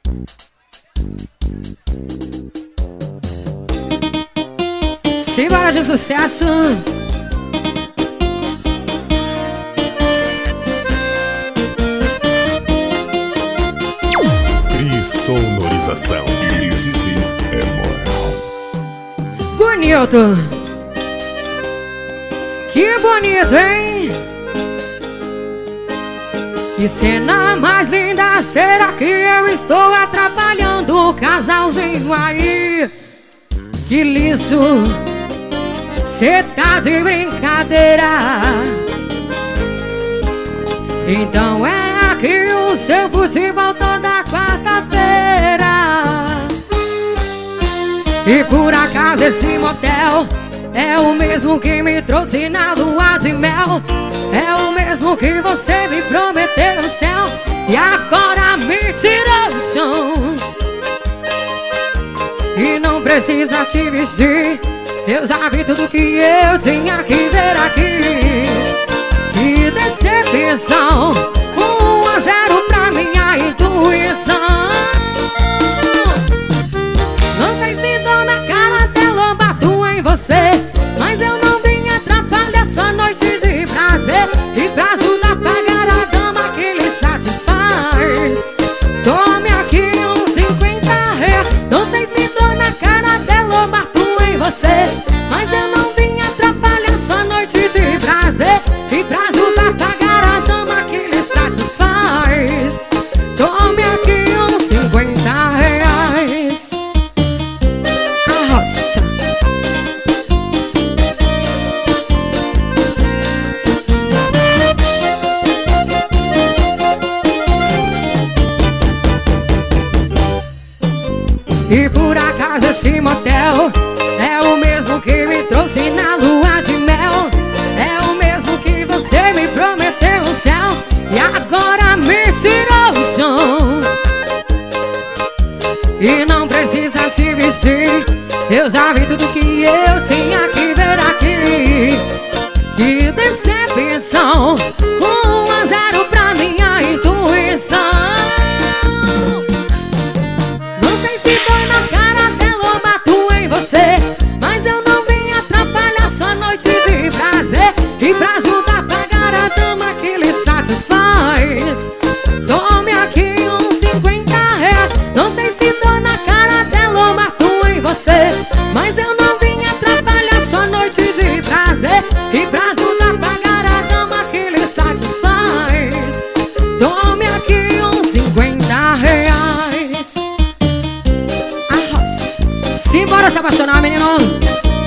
Simbora de sucesso. Sonorização. Isso sim é moral. Bonito. Que bonito, hein? Que cena mais linda. Será que eu estou atrapalhando o casalzinho aí? Que lixo. Cê tá de brincadeira. Então é aqui o seu futebol toda quarta-feira. E por acaso esse motel é o mesmo que me trouxe na lua de mel. É o mesmo que você me prometeu no céu e agora me tirou do chão. E não precisa se vestir, eu já vi tudo que eu tinha que ver aqui. Que decepção, 1-0 pra minha intuição. Não sei se dou na cara dela ou bato em você, mas eu não vim atrapalhar sua noite de prazer. E pra ajudar a pagar a dama que lhe satisfaz, tome aqui uns 50 reais. Não sei se dou na cara dela ou bato em você, mas eu não vim atrapalhar sua noite de prazer. E pra ajudar a pagar a dama que lhe satisfaz, tome aqui uns 50 reais. Arrocha. E por acaso esse motel é o mesmo que me trouxe na lua de mel. É o mesmo que você me prometeu no céu e agora me tirou do chão. E não precisa se vestir, eu já vi tudo que eu tinha que ver aqui. Que decepção, 1-0 pra minha intuição. Não sei se dói na cara dela ou bato em você, mas eu não vim atrapalhar sua noite de prazer. E pra ajudar a pagar a dama que lhe satisfaz, tome aqui uns 50 reais. Não sei se dou na cara dela ou bato em você, mas eu não vim atrapalhar sua noite de prazer. E pra ajudar a pagar a dama que lhe satisfaz, tome aqui uns 50 reais. Arrocha. Simbora se apaixonar, menino.